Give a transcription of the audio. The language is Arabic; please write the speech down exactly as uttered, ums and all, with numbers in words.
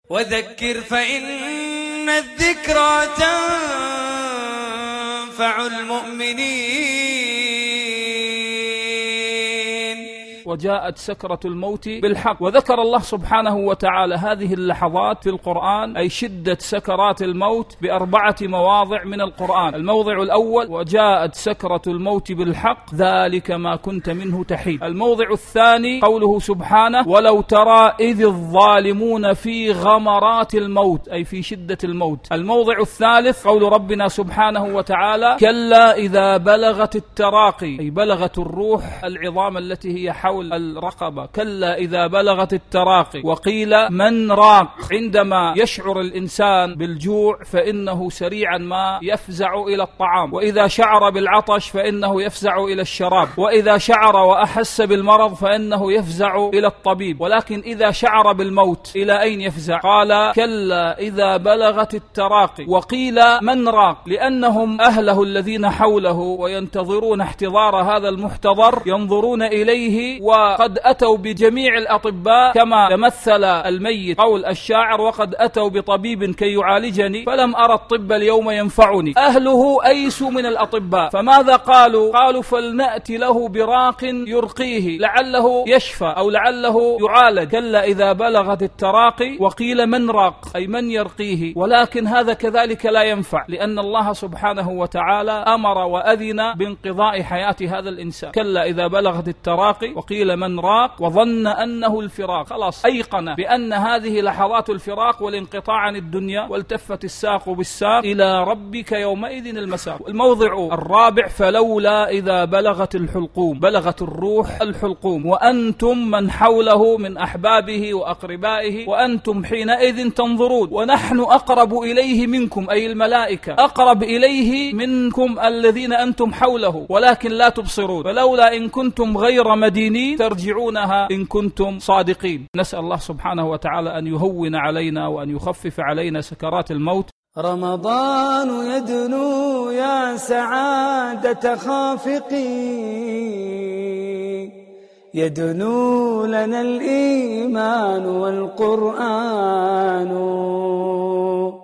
وذكر فإن الذكرى تنفع المؤمنين. وجاءت سكرة الموت بالحق. وذكر الله سبحانه وتعالى هذه اللحظات في القرآن، أي شدة سكرات الموت، بأربعة مواضع من القرآن. الموضع الأول: وجاءت سكرة الموت بالحق ذلك ما كنت منه تحيد. الموضع الثاني قوله سبحانه: ولو ترى إذ الظالمون في غمرات الموت، أي في شدة الموت. الموضع الثالث قول ربنا سبحانه وتعالى: كلا إذا بلغت التراقي، أي بلغت الروح العظام التي هي حول الرقبة، كلا إذا بلغت التراقي. وقيل من راق، عندما يشعر الإنسان بالجوع فإنه سريعا ما يفزع إلى الطعام، وإذا شعر بالعطش فإنه يفزع إلى الشراب، وإذا شعر وأحس بالمرض فإنه يفزع إلى الطبيب. ولكن إذا شعر بالموت إلى أين يفزع؟ قال: كلا إذا بلغت التراقي. وقيل من راق، لأنهم أهله الذين حوله وينتظرون احتضار هذا المحتضر ينظرون إليه، وقد أتوا بجميع الأطباء كما تمثل الميت قول الشاعر: وقد أتوا بطبيب كي يعالجني فلم أرى الطب اليوم ينفعني. أهله أيسوا من الأطباء، فماذا قالوا؟ قالوا: فلنأتي له براق يرقيه لعله يشفى أو لعله يعالج. كلا إذا بلغت التراقي. وقيل من راق، أي من يرقيه. ولكن هذا كذلك لا ينفع، لأن الله سبحانه وتعالى أمر وأذن بانقضاء حياة هذا الإنسان. كلا إذا بلغت التراقي. وقيل من راق وظن أنه الفراق، خلاص أيقن بأن هذه لحظات الفراق والانقطاع عن الدنيا، والتفت الساق بالساق إلى ربك يومئذ المساق. الموضع الرابع: فلولا إذا بلغت الحلقوم، بلغت الروح الحلقوم، وأنتم من حوله من أحبابه وأقربائه، وأنتم حينئذ تنظرون، ونحن أقرب إليه منكم، أي الملائكة أقرب إليه منكم الذين أنتم حوله، ولكن لا تبصرون. فلولا إن كنتم غير مدينين ترجعونها إن كنتم صادقين. نسأل الله سبحانه وتعالى أن يهون علينا وأن يخفف علينا سكرات الموت. رمضان يدنو يا سعادة خافقي، يدنو لنا الإيمان والقرآن.